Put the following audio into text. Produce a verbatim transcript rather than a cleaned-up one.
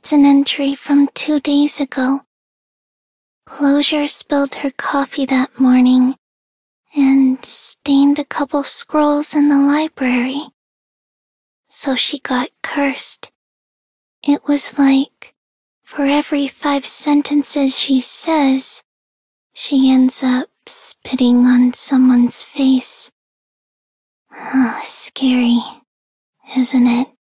It's an entry from two days ago. Closure spilled her coffee that morning and stained a couple scrolls in the library. So she got cursed. It was like, for every five sentences she says, she ends up spitting on someone's face. Ah, scary, isn't it?